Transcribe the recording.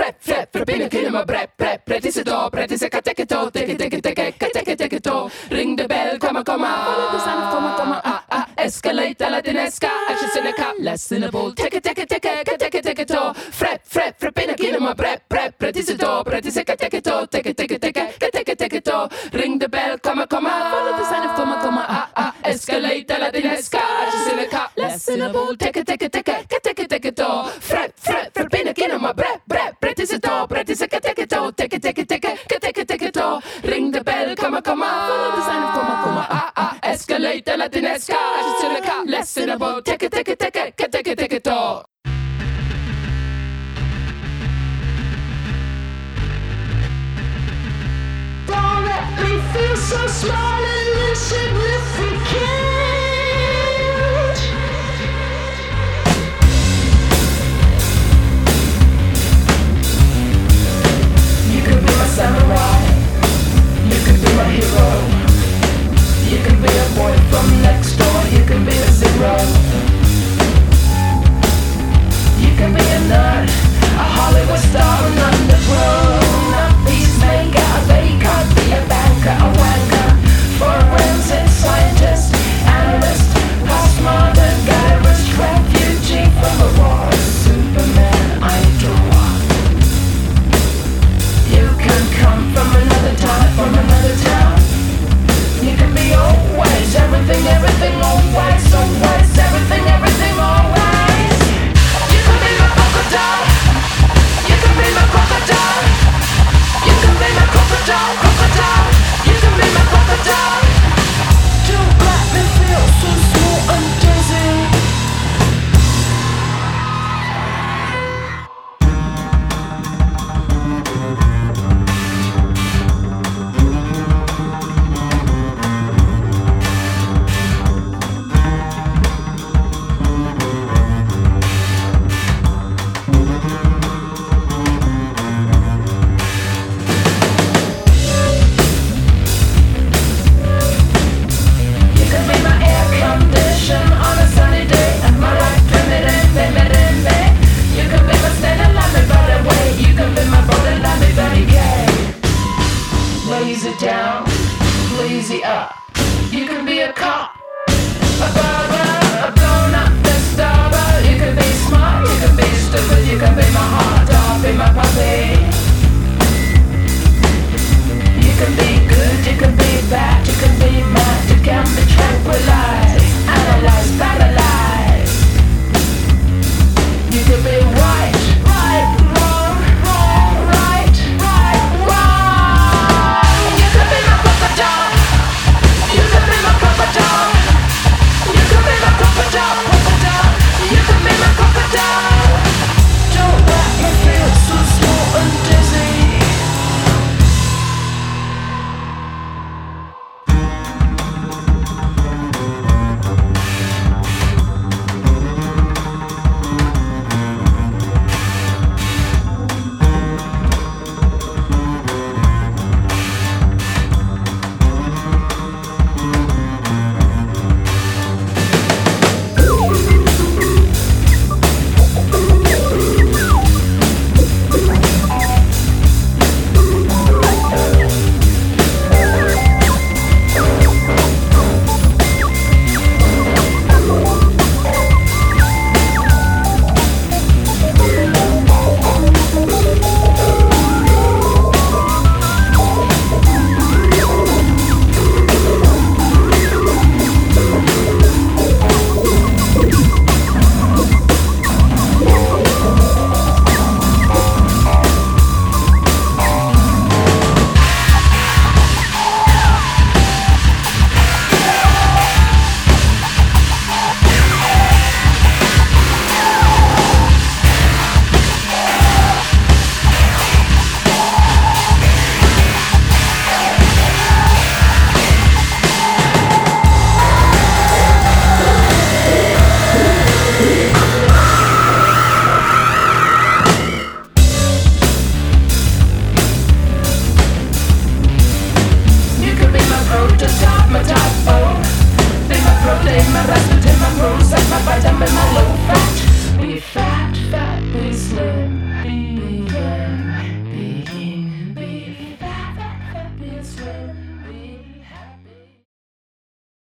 Frep, frep, frepinne kinema brep, brep, prettiseto, prettisekatteketo, teke, ring the bell, komma, follow the sound of komma, escalate, latinesca, ashes in a cup, less in a bowl, teke, frep, frep, frepinne kinema brep, brep, prettiseto, prettisekatteketo, teke, ring the bell, komma, follow the sound of komma, escalate, latinesca, ashes in a cup, less in a bowl, teke, frep, frep, frepinne kinema brep, brep, prettiseto, prettisekatteketo, teke, ring the bell, komma, follow the sound of komma, escalate, latinesca, ashes in a cup, less in a bowl, teke, Don't let me feel so small and listen.